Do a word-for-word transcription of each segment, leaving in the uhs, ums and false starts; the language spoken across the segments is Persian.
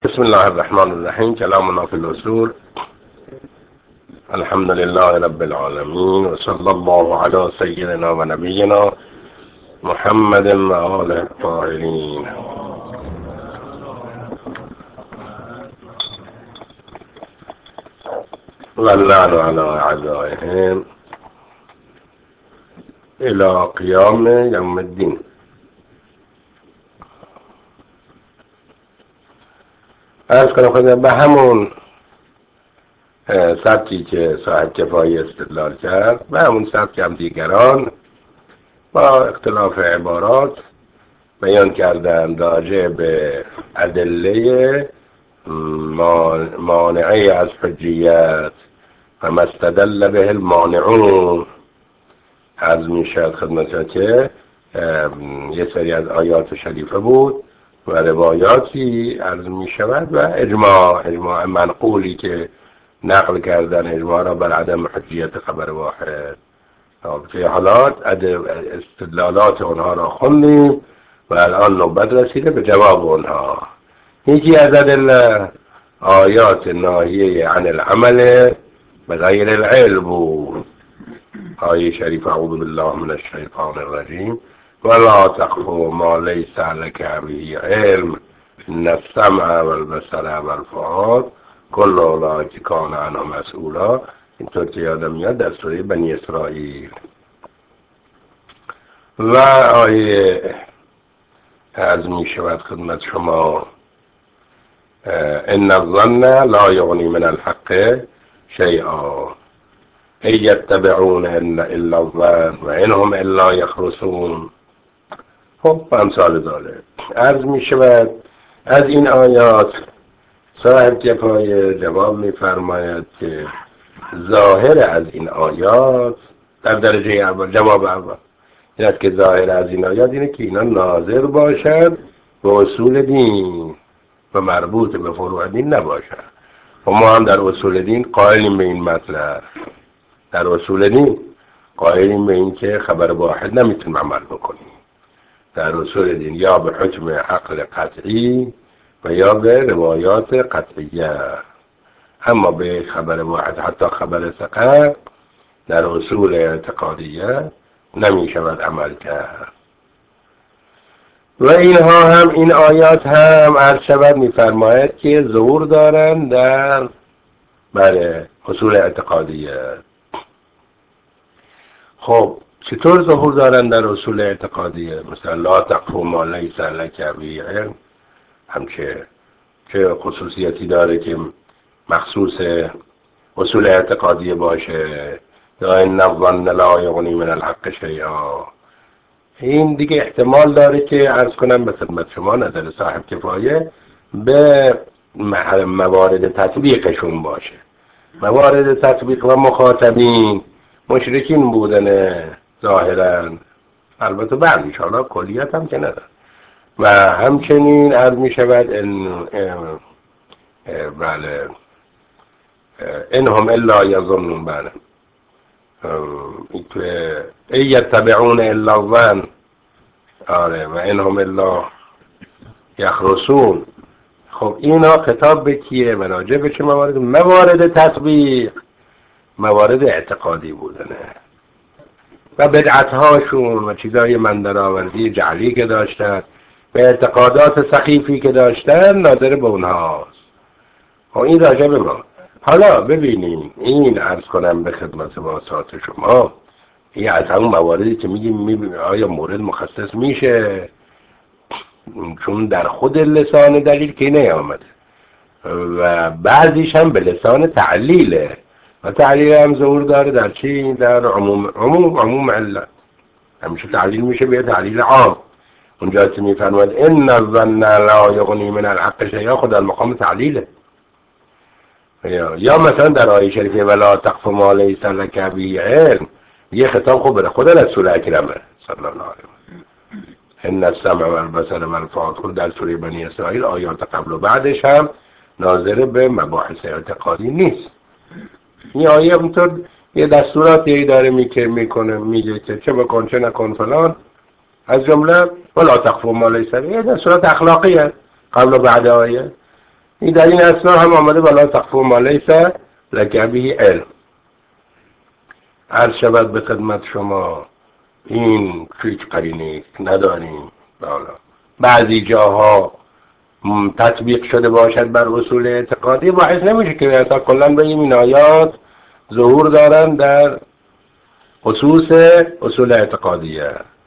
بسم الله الرحمن الرحیم. كلامنا في الأصول. الحمد لله رب العالمين وصلى الله على سيدنا ونبينا محمد وآله الطاهرين. واللعن على أعدائهم إلى قيام يوم الدين. عرض کنم خود به همون سبکی که صاحب کفایی استدلال کرد و همون سبک هم دیگران با اختلاف عبارات بیان کردن راجع به ادله مانعه از حجیت و مستدل به المانعون. عرض می شد خدمت که یه سری از آیات شریفه بود و روایاتی عرض می شود و اجماع اجماع منقولی که نقل کردن اجماع را بر عدم حجیت خبر واحد. فی حالات استدلالات اونها را خوندیم و الان نوبت رسیده به جواب اونها. یکی از ادله آیات ناهیه عن العمل بغیر العلم بود. آیه شریف اعوذ بالله من الشیطان الرجیم ولا تقف ما ليس لك به علم ان السمع والبصر والفؤاد كل اولئک کان عنه مسئولا. اینطور که یادم میاد در سوره بنی اسرائیل. و آیه از می شود خدمت شما ان الظن لا یغنی من الحق شیئا ای یتبعون الا الظن و انهم الا یخرصون. خب امثال ذالک. عرض می شود از این آیات صاحب کفایه جواب می فرماید که ظاهر از این آیات در درجه اول، جواب اول این است که ظاهر از این آیات اینه که اینا ناظر باشد به اصول دین و مربوط به فروع دین نباشد. و ما هم در اصول دین قائلیم به این مطلب. در اصول دین قائلیم به این که خبر واحد نمیتونیم عمل بکنیم. در اصول دین یا به حکم عقل قطعی و یا به روایات قطعیه. اما به خبر واحد حتی خبر ثقه در اصول اعتقادیه نمی شود عمل کرد. و اینها هم این آیات هم عرض شود می فرماید که ظهور دارند در بله اصول اعتقادیه. خب چطور ظهور دارند در اصول اعتقادیه؟ مثلا لا تقف ما لیس لک به علم همچه چه خصوصیتی داره که مخصوص اصول اعتقادیه باشه؟ یا ان الظن لا یغنی من الحق شیئا. این دیگه احتمال داره که عرض کنم به خدمت شما نظر صاحب کفایه به موارد تطبیقشون باشه. موارد تطبیق و مخاطبین مشرکین بودن ظاهرا، البته بعد انشاءالله کلیت هم که نداره. و همچنین عرض می شود ان بله انهم الا یظنون. بله ای یتبعون الا الظن. آره و انهم الا یخرصون. خب اینا خطاب به کیه؟ راجع به چه موارد؟ موارد تطبیق، موارد اعتقادی بودنه و بدعت هاشون و چیزای مندرآورزی جعلی که داشتن و اعتقادات سخیفی که داشتن ناظر به اونهاست. و این راجع به ما. حالا ببینیم این عرض کنم به خدمت واسات شما، این از همون مواردی که میگیم میبینیم آیا مورد مخصص میشه، چون در خود لسان دلیل که نیامده و بعضیش هم به لسان تعلیله و تعلیل هم ظهور داره در چی؟ در عموم عموم عموم علت. همیشه تعلیل میشه به تعلیل عام. اونجا که میفرماید ان الظن لا یغنی من الحق شیئا خود المقام تعلیله. یا مثلا در آیه شریفه ولا تقف ما لیس لک به علم یه خطاب خوب به خود رسول اکرمه صلی الله علیه و ان السمع والبصر والفؤاد. خود در سوره بنی اسرائیل آیات قبل و بعدش هم ناظر به مباحث اعتقادی نیست. این آیه اونطور یه دستوراتی داره میکنه میگه که چه بکن چه نکن فلان، از جمله ولا تقف ما لیس لک. یه دستورات اخلاقیه قبل و بعد آیه. این در این اصلا هم آمده ولا تخفوا ما لیس لک به علم. عرض شود به خدمت شما این هیچ قرینه نداریم. بالا بعضی جاها تطبیق شده باشد بر اصول اعتقادی، باعث نمیشه که اصلا کلا بگیم این آیات ظهور دارن در خصوص اصول اعتقادیه،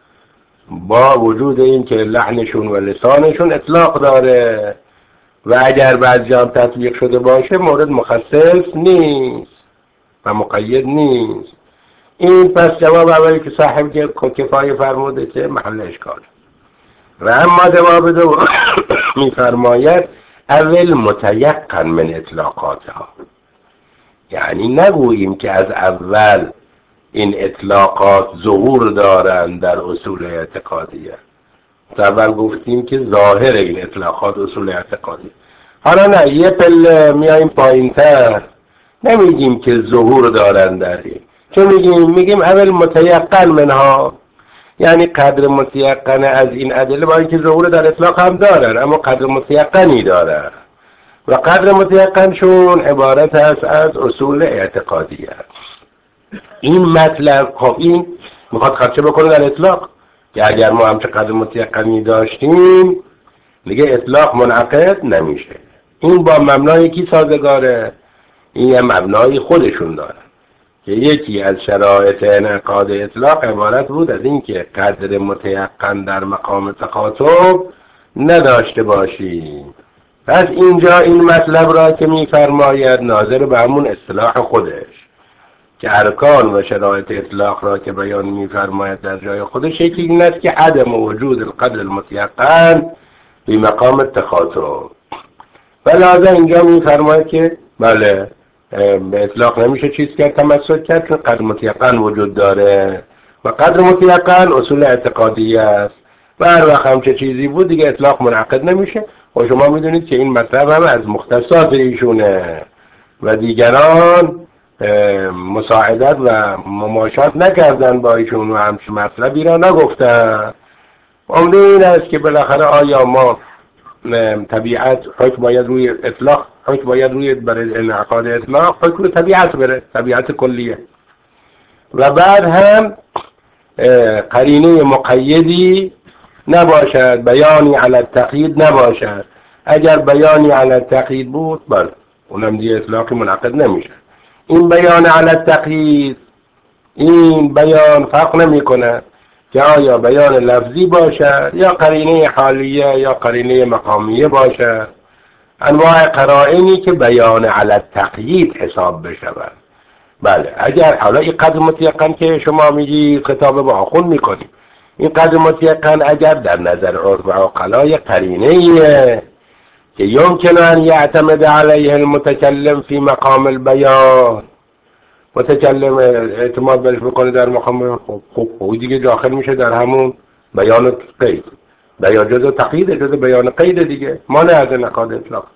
با وجود این که لحنشون و لسانشون اطلاق داره و اگر بعد جا تطبیق شده باشه مورد مخصص نیست و مقید نیست. این پس جواب اولی که صاحب کفایه فرموده که محل اشکال. و اما جواب دو میفرماید اول متیقن من اطلاقاتها، یعنی نگوییم که از اول این اطلاقات ظهور دارند در اصول اعتقادیه. اول گفتیم که ظاهر این اطلاقات اصول اعتقادی. حالا نه، یه پله میاییم پایین تر، نمیگیم که ظهور دارند در این، چون میگیم میگیم اول متیقن منها، یعنی قدر متیقن از این ادله، با اینکه ظهور در اطلاق هم دارن اما قدر متیقنی دارن و قدر متیقنشون عبارت است از اصول اعتقادی است. این مطلب خب این میخواد خدشه بکنه در اطلاق که اگر ما همچه قدر متیقنی داشتیم دیگه اطلاق منعقد نمیشه. این با مبنای کی سازگاره؟ این یه مبنای خودشون داره که یکی از شرایط انعقاد اطلاق عبارت بود از این که قدر متیقن در مقام تخاطب نداشته باشیم. پس اینجا این مطلب را که میفرماید ناظر به همون اصطلاح خودش که ارکان و شرایط اطلاق را که بیان میفرماید در جای خودش، یکی این است که عدم وجود القدر المتیقن به مقام تخاطب. ولذا اینجا میفرماید که بله به اطلاق نمیشه چیز کرد تمسک کرد چون قدر متیقن وجود داره و قدر متیقن اصول اعتقادی است و هر وقت هم چه چیزی بود دیگه اطلاق منعقد نمیشه. و شما میدونید که این مطلب هم از مختصات ایشونه و دیگران مساعدت و مماشات نکردن با ایشون و همچه مطلبی را نگفتن. عمده این است که بالاخره آیا ما طبیعت حکم باید روی اطلاق حکم باید روی برای انعقاد اطلاق حکم روی طبیعت بره، طبیعت کلیه، و بعد هم قرینه مقیدی نباشد، بیانی علی التقیید نباشد. اگر بیانی علی التقیید بود بله اونم دیگه اطلاقی منعقد نمیشه. این بیان علی التقیید، این بیان فرق نمی کنه که آیا بیان لفظی باشد یا قرینه حالیه یا قرینه مقامیه باشد، انواع قرائنی که بیان علی التقیید حساب بشود. بله اگر حالا این قدر متیقن که شما میگی خطاب با آخون میکنیم، این قدر متیقن اگر در نظر عرف و عقلا قرینه ایه که یمکن ان یعتمد علیه المتکلم فی مقام البیان، متکلم اعتماد برش بکنه در مقام خوب خوب دیگه داخل میشه در همون بیان قید، بیان جزء تقیید جزء بیان قید دیگه، ما نه از انعقاد اطلاق.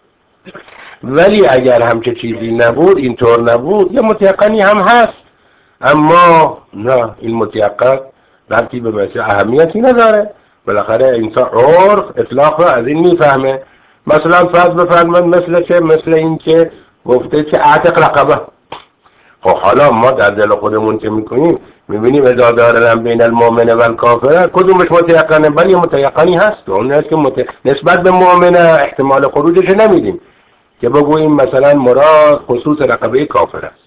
ولی اگر همچه چیزی نبود، اینطور نبود، یه متیقنی هم هست اما نه این متیقن ربطی به مسئله اهمیتی نداره. بالاخره انسان عرف اطلاق را از این میفهمه. مثلا فرض بفرمایید مثل که مثل این که گفته که اعتق رقبه، خب حالا ما در دل خودمون که میکنیم میبینیم اذا دارن بین المؤمن و الکافر کدومش متیقنه؟ ولی متیقنی هست و اون است که مت... نسبت به مؤمن احتمال خروجش نمیدیم که بگوییم مثلا مراد خصوص رقبه کافر است،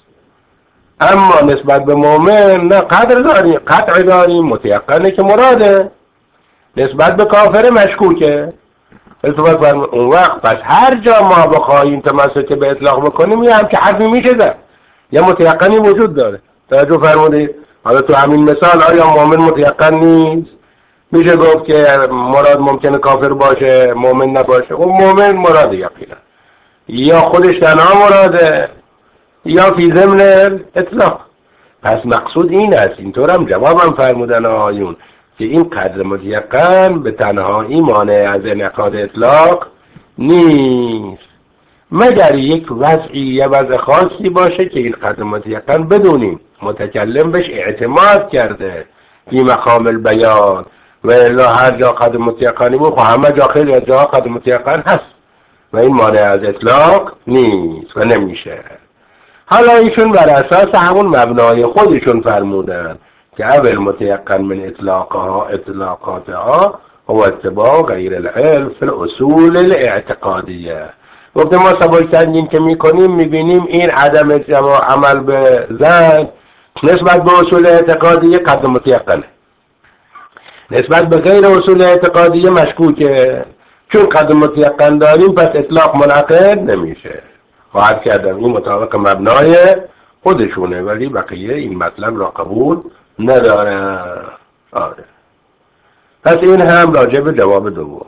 اما نسبت به مؤمن نه قدر داریم، قطع داریم، متیقنه که مراده، نسبت به کافر مشکوکه. اون وقت پس هر جا ما بخواهیم تمسک به اطلاق بکنیم یه همچه حرفی میشه زد، یه متیقنی وجود داره. توجه فرمودید؟ حالا تو همین مثال آیا مؤمن متیقن نیست؟ میشه گفت که مراد ممکنه کافر باشه مؤمن نباشه. اون مؤمن مراد یقینا یا خودش تنها مراده یا فی ضمن اطلاق. پس مقصود این است، اینطور هم جوابم فرمودن آیون که این قدر متیقن به تنهایی مانع از انعقاد اطلاق نیست، مگر یک وضعی یا وضع خاصی باشه که این قدر متیقن بدونیم متکلم بهش اعتماد کرده فی مقام البیان، و الا هر جا قدر متیقنی بود خب همه جا خیلی جا قدر متیقن هست و این مانع از اطلاق نیست و نمیشه. حالا ایشون بر اساس همون مبنای خودشون فرمودن که اول متیقن من اطلاقها اطلاقاتها هو اتباع غیر العلم فی الاصول الاعتقادیه. گفته ما سبک سنجین که میکنیم میبینیم این عدم عمل به زن نسبت به اصول اعتقادیه قد متیقنه، نسبت به غیر اصول اعتقادیه مشکوکه. چون قد متیقن داریم پس اطلاق منعقد نمیشه. خواهد کردم این مطابق مبنای خودشونه، ولی بقیه این مطلب را قبول نداره. آره. پس این هم راجع به جواب دوم.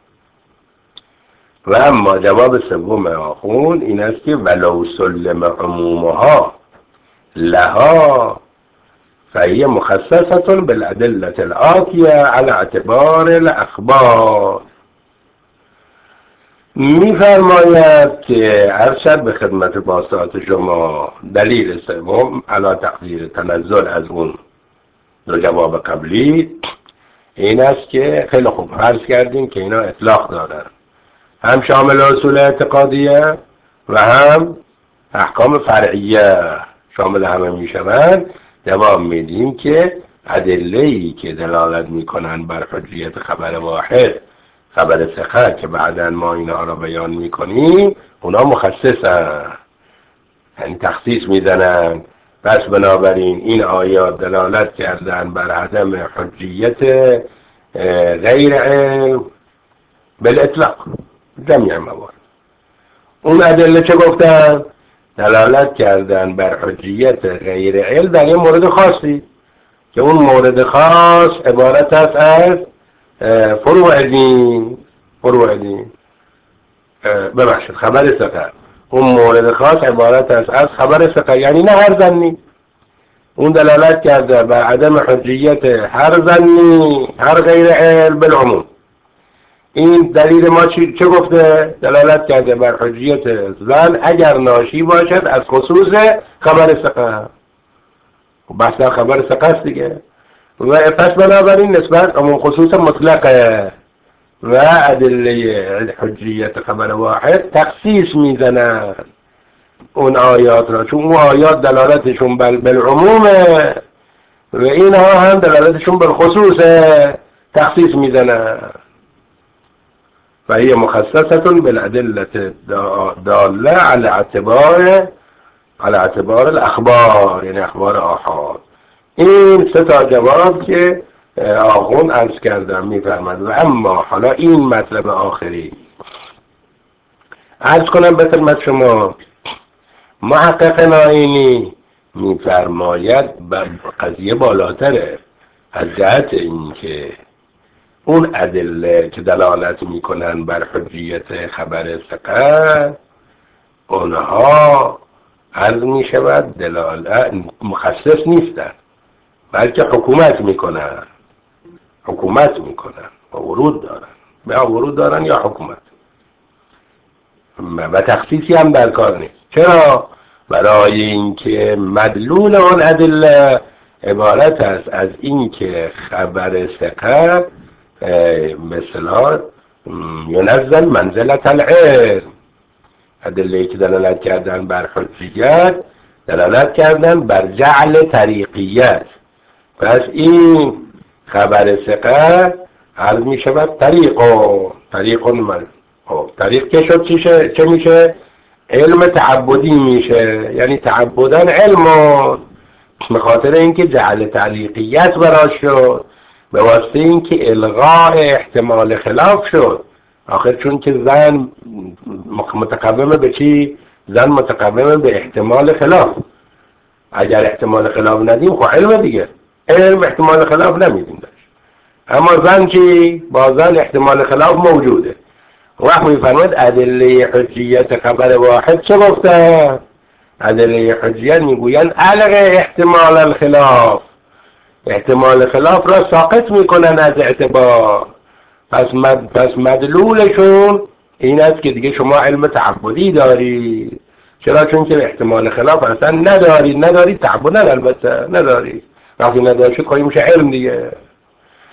و اما جواب سوم آخون این است که ولو سلم عمومها لها فهي مخصصة بالأدلة الآتية على اعتبار الأخبار. می‌فرماید که ارشد به خدمت باسطات شما دلیل سوم علی تقدیر تنزل از اون دو جواب قبلی این است که خیلی خوب فرض کردیم که اینا اطلاق دارن، هم شامل اصول اعتقادیه و هم احکام فرعیه شامل همه میشوند. جواب میدیم که ادله‌ای که دلالت میکنن بر حجیت خبر واحد، خبر ثقه که بعداً ما اینا را بیان میکنیم، اونا مخصصن، یعنی تخصیص میزنن. پس بنابراین این آیات دلالت کردن بر عدم حجیت غیر علم بالاطلاق جمعی موارد. اون ادله چه گفتن؟ دلالت کردن بر حجیت غیر علم در یه مورد خاصی که اون مورد خاص عبارت است از فروع دین فروع دین ببخشید خبر ثقه. اون مورد خاص عبارت است از خبر ثقه، یعنی نه هر ظنی. اون دلالت کرده بر عدم حجیت هر ظنی هر غیر علم بالعموم. این دلیل ما چه گفته؟ دلالت کرده بر حجیت ظن اگر ناشی باشد از خصوص خبر ثقه. بحث خبر ثقه است دیگه. و پس بنابراین نسبت همون خصوص مطلقه و ادله حجیت خبر واحد تخصیص میزنن اون آیات را، چون اون آیات دلالتشون بالعمومه و اینها هم دلالتشون بالخصوص تخصیص میزنن. و هي مخصصة بالأدلة دالة على اعتبار على اعتبار الاخبار، یعنی اخبار آحاد. این سه تا جواب که آخون عرض کردم میفرماد. و اما حالا این مطلب آخری عرض کنم به خدمت شما. محقق نائینی میفرماید قضیه بالاتره از جهت این که اون ادله که دلالت میکنن بر حجیت خبر ثقه اونها عرض میشود دلالت مخصص نیستن، بلکه حکومت میکنن حکومت میکنن و ورود دارن، یا ورود دارن یا حکومت، و تخصیصی هم در کار نیست. چرا؟ برای اینکه مدلول اون ادله عبارت است از اینکه خبر ثقه مثلا ینزل منزلت العلم. ادله‌ای که دلالت کردن بر حجیت دلالت کردن بر جعل طریقیت. پس این خبر ثقه عرض می شود طریق و طریق من طریق که شد چیشه؟ چه میشه؟ علم تعبدی میشه، یعنی تعبدن علم به خاطر اینکه جعل تعلیقیت براش شد، به واسطه اینکه الغاء احتمال خلاف شد. آخر چون که زن متقومه به چی؟ زن متقومه به احتمال خلاف. اگر احتمال خلاف ندیم خب علم دیگه، علم احتمال خلاف نمیدیم داشت. اما زن چی؟ با زن احتمال خلاف موجوده. وقت میفرماد ادله حجیت خبر واحد چه گفته؟ ادله حجیت میگوین الغ احتمال الخلاف، احتمال خلاف را ساقط میکنن از اعتبار. پس مد پس مدلولشون این است که دیگه شما علم تعبدی دارید. چرا؟ چون که احتمال خلاف اصلا ندارید. ندارید تعبدن البته ندارید. وقتی ندارید خواهی میشه علم دیگه.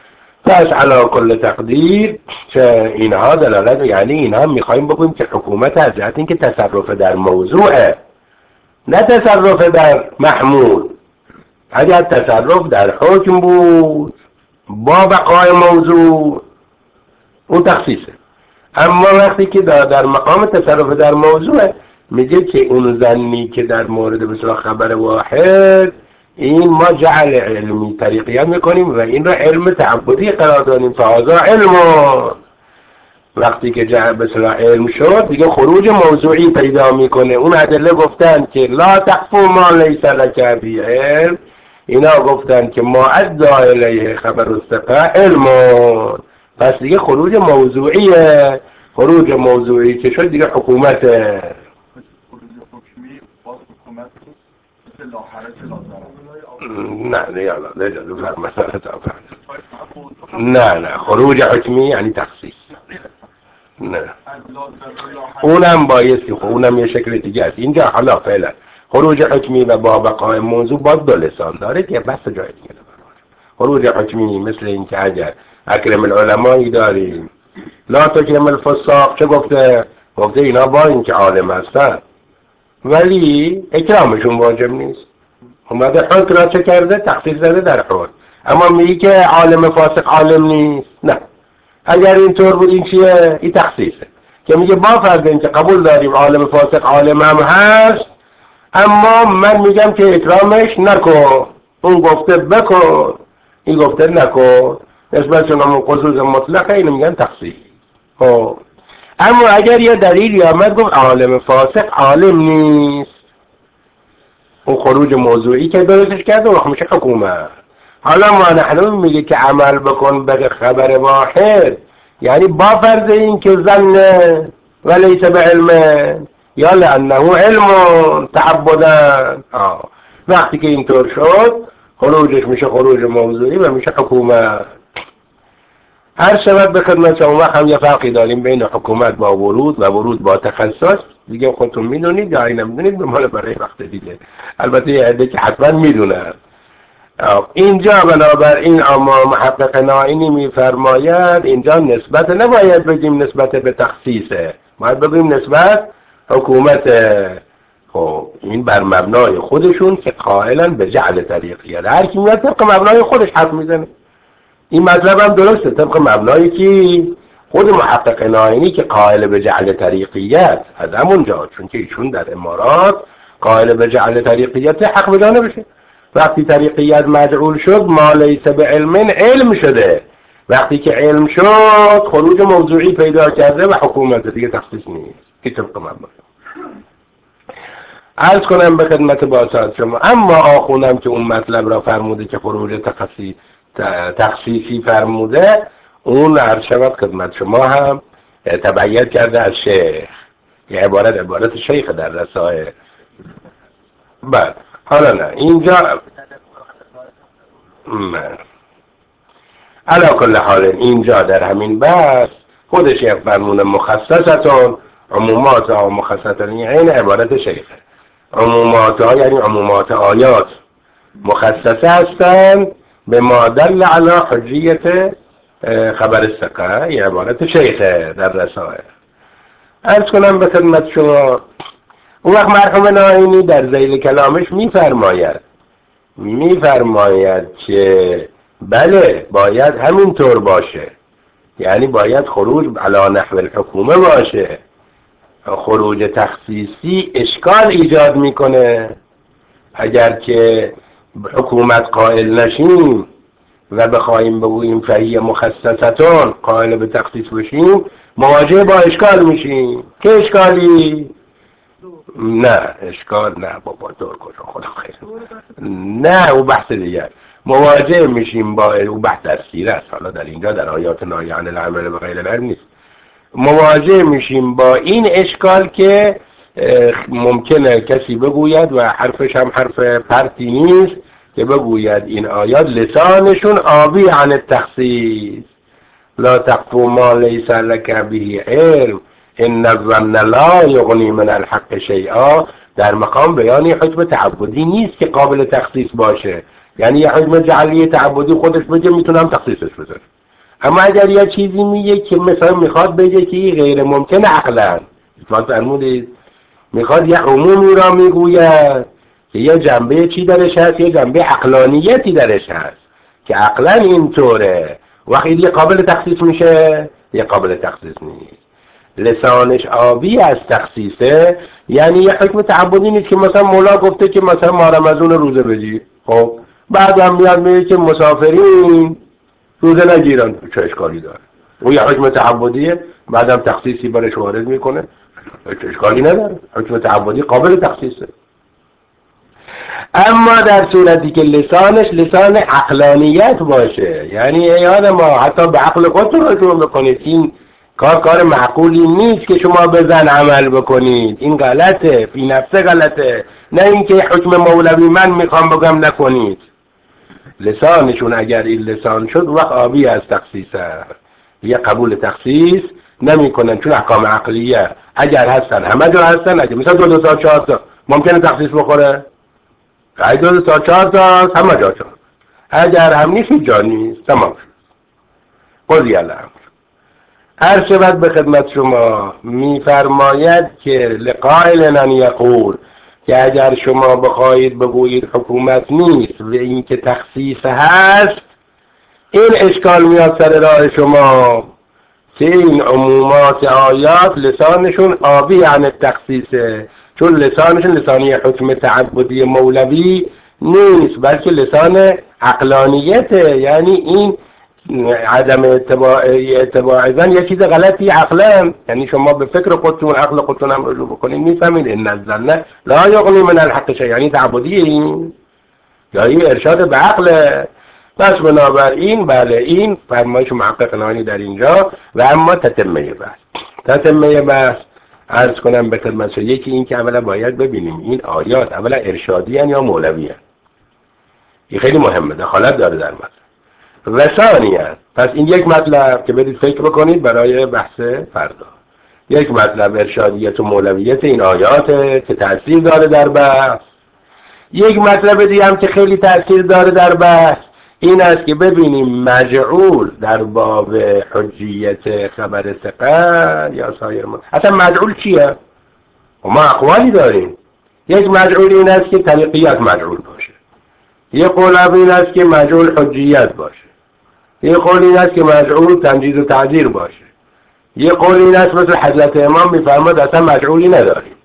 پس علی کل تقدیر که اینها دلالت، یعنی اینها میخوایم بگویم که حکومت از جهت اینکه تصرف در موضوعه، نه تصرف در محمول. اگر تصرف در حکم بود با بقای موضوع اون تخصیصه، اما وقتی که در مقام تصرف در موضوع میگه که اون زنی که در مورد بسیار خبر واحد، این ما جعل علمی طریقیت میکنیم و این را علم تعبدی قرار دادیم. فهذا علم. وقتی که جعل بسیار علم شد دیگه خروج موضوعی پیدا میکنه. اون ادله گفتن که لا تقف ما لیس لک به علم، اینا گفتن که ما ادعا الیه خبر الثقه علم. پس دیگه خروج موضوعیه. خروج موضوعی که شد دیگه حکومته. نه نه یالا نه نه نه خروج حکمی یعنی تخصیص. نه اونم بایستی، اونم یه شکل دیگه است. اینجا حالا فعلا خروج حکمی و با بقای موضوع باز دو لسان داره که بس جای دیگه داره. خروج حکمی مثل این که اگر اکرم العلمایی داریم لا تکرم الفساق، چه گفته؟ گفته اینا با این که عالم هستن ولی اکرامشون واجب نیست. اومده حکم را چه کرده؟ تخصیص زده در حکم. اما میگی که عالم فاسق عالم نیست. نه، اگر اینطور بود این چیه؟ این تخصیصه که میگه با فرض این که قبول داریم عالم فاسق عالم هم هست، اما من میگم که اکرامش نکن، اون گفته بکن این گفته نکن، نسبتشون همون خصوص مطلقه، اینو میگن تخصیص. خب اما اگر یه دلیلی آمد گفت عالم فاسق عالم نیست، اون خروج موضوعی که درستش کرده و میشه حکومت. حالا ما نحن میگه که عمل بکن به خبر واحد، یعنی با فرض این که ظن ولیس به علم یا لانه علم تعبدا. وقتی که اینطور شد خروجش میشه خروج موضوعی و میشه حکومت. هر شود به خدمت شما وقت هم یه فرقی داریم بین حکومت با ورود و ورود با تخصص. دیگه خودتون میدونید یا این نمیدونید به مال برای وقت دیگه، البته یه عده که حتما میدونن. اینجا بنابراین اما محقق نائینی میفرماید اینجا نسبت نباید بگیم نسبت به تخصیصه، باید بگیم نسبت حکومت. خب این بر مبنای خودشون که قائلا به جعل طریقیت، هر کی میاد طبق مبنای خودش حرف میزنه. این مطلب هم درسته طبق مبنایی که خود محقق نائینی که قائل به جعل طریقیت از همونجا، چون که ایشون در امارات قائل به جعل طریقیت حق بدانه بشه. وقتی طریقیت مجعول شد ما لیس به علم علم شده، وقتی که علم شد خروج موضوعی پیدا کرده و حکومت دیگه تخصیص نیست که طبق مبنای. عرض کنم به خدمت باسط شما، اما آخونم که اون مطلب را فرموده که خروج تخصیص تخصیصی فرموده، اون عرض شود خدمت شما هم تبعیت کرده از شیخ، یه عبارت عبارت شیخ در رسائل. بعد حالا نه اینجا نه علا کل حال اینجا در همین بحث خود شیخ فرمون مخصصتون عمومات ها مخصصتون این عبارت شیخه. عمومات ها یعنی عمومات آیات مخصصه هستند به ما دل علی حجیت خبر الثقه، یه عبارت شیخه در رسائل. عرض کنم به خدمت شما اون وقت مرحوم نائینی در ذیل کلامش میفرماید میفرماید که بله باید همینطور باشه، یعنی باید خروج علی نحو الحکومه باشه. خروج تخصیصی اشکال ایجاد میکنه. اگر که حکومت قائل نشیم و بخوایم بگوییم فهی مخصصتون قائل به تخصیص بشیم مواجه با اشکال میشیم. که اشکالی؟ نه اشکال نه بابا دور کجا خدا خیر، نه او بحث دیگر. مواجه میشیم با او بحث در سیره است، حالا در اینجا در آیات ناهی عن العمل و غیر العلم نیست. مواجه میشیم با این اشکال که ممکنه کسی بگوید و حرفش هم حرف پرتی نیست که بگوید این آیات لسانشون آبی عن التخصیص، لا تقف ما لیس لک به علم ان الظن لا یغنی من الحق شیئا، در مقام بیانی حکم تعبدی نیست که قابل تخصیص باشه. یعنی یه حکم جعلی تعبدی خودش بگه میتونم تخصیصش بذارم، اما اگر یه چیزی میگه که مثلا میخواد بگه که این غیر ممکن عقلا، اتفاق فرمودید، میخواد یه عمومی را میگوید که یه جنبه چی درش هست، یه جنبه عقلانیتی درش هست که عقلا اینطوره، وقتی یه قابل تخصیص میشه یه قابل تخصیص نیست. لسانش آبی از تخصیصه، یعنی یه حکم تعبدی نیست که مثلا مولا گفته که مثلا ما رمضان روزه بگیر، خب بعد هم میاد میگه که مسافرین روزه نگیرن، چه اشکالی داره؟ او یه حکم تعبدیه، بعدم تخصیصی برش وارد میکنه، چه اشکالی نداره، حکم تعبدی قابل تخصیصه. اما در صورتی که لسانش لسان عقلانیت باشه، یعنی یاد ما حتی به عقل خودتون رجوع بکنید، این کار کار معقولی نیست که شما بزن عمل بکنید، این غلطه، فی نفسه غلطه، نه اینکه حکم مولوی من میخوام بگم نکنید. لسانشون اگر این لسان شد وقت آبی از تخصیصه، یه قبول تخصیص نمی کنن، چون احکام عقلیه اگر هستن همه جا هستن، اگر مثلا دو دو تا چهار تا ممکنه تخصیص بخوره، اگر دو دو تا چهار تا همه جا شد، اگر هم نیست جا نیست، تمام شد، قضیه الامر. هر شود به خدمت شما میفرماید که لقائل ان یقول، که اگر شما بخواهید بگویید حکومت نیست و این که تخصیص هست، این اشکال میاد سر راه شما که این عمومات آیات لسانشون آبی عن تخصیصه، چون لسانشون لسانی حکم تعبدی مولوی نیست بلکه لسان عقلانیته، یعنی این عدم اتباع اتباع زن یه چیز غلطی عقلا، یعنی شما به فکر خودتون عقل خودتون هم رجوع بکنید میفهمید ان الظن لا یغنی من الحق شیئا، یعنی تعبدی این یا این ارشاد به عقله. پس بنابراین بله این فرمایش محقق نانی در اینجا. و اما تتمه بحث تتمه بحث عرض کنم به خدمت، یکی این که اولا باید ببینیم این آیات اولا ارشادی هن یا مولوی هن، این خیلی مهمه، دخالت داره در مطلب. و ثانیاً پس این یک مطلب که برید فکر بکنید برای بحث فردا، یک مطلب ارشادیت و مولویت این آیات که تأثیر داره در بحث. یک مطلب دیگه هم که خیلی تأثیر داره در بحث این است که ببینیم مجعول در باب حجیت خبر ثقه یا سایر مطلب اصلا مجعول چیه؟ و ما اقوالی داریم. یک مجعول این است که طریقیت مجعول باشه، یک قول این است که مجعول حجیت باشه، یک قول این است که مجعول تمجید و تعذیر باشه، یک قول این است مثل حضرت امام میفرماد اصلا مجعولی نداریم،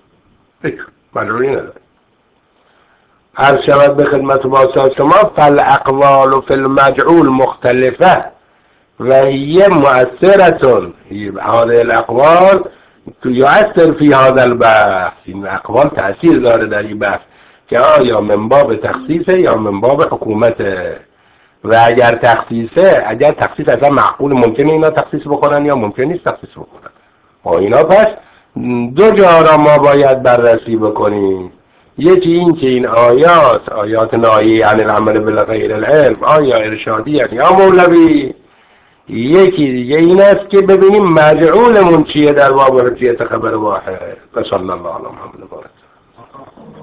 مجعولی نداریم. عرض شود به خدمت باشد شما فالاقوال فی المجعول مختلفه و هی مؤثرتون، هذه الاقوال یؤثر فی هذا البحث، این اقوال تأثیر داره در این بحث که آیا من باب تخصیصه یا من باب حکومته. و اگر تخصیصه، اگر تخصیص اصلا معقول ممکنه اینا تخصیص بکنن یا ممکن نیست تخصیص بکنن، با اینا پس دو جا را ما باید بررسی بکنیم. یکی این که این آیات آیات ناهی عن العمل بالغیر العلم آیا ارشادی یا مولوی. یکی دیگه این است که ببینیم مرجعولمون چیه در باب حجیت خبر واحد. صلی الله علیه و محمد.